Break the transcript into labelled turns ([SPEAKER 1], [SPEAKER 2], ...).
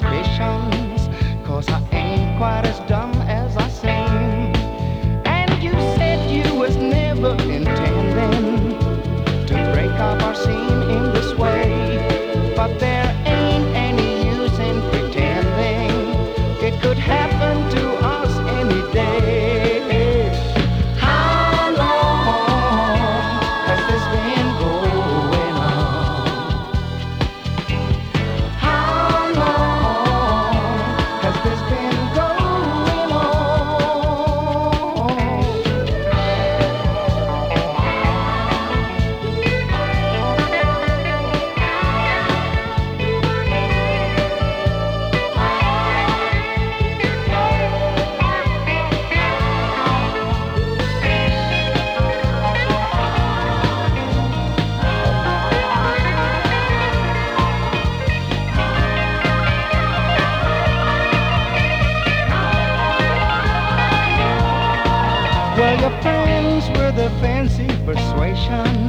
[SPEAKER 1] suspicions, 'cause I ain't quite as dumb as I seem. And you said you was never intending to break up our scene in this way. But there ain't any use in pretending. It could happen to us any day. How long has this been going on? How long has this been going on? Well, your friends were the fancy persuasion,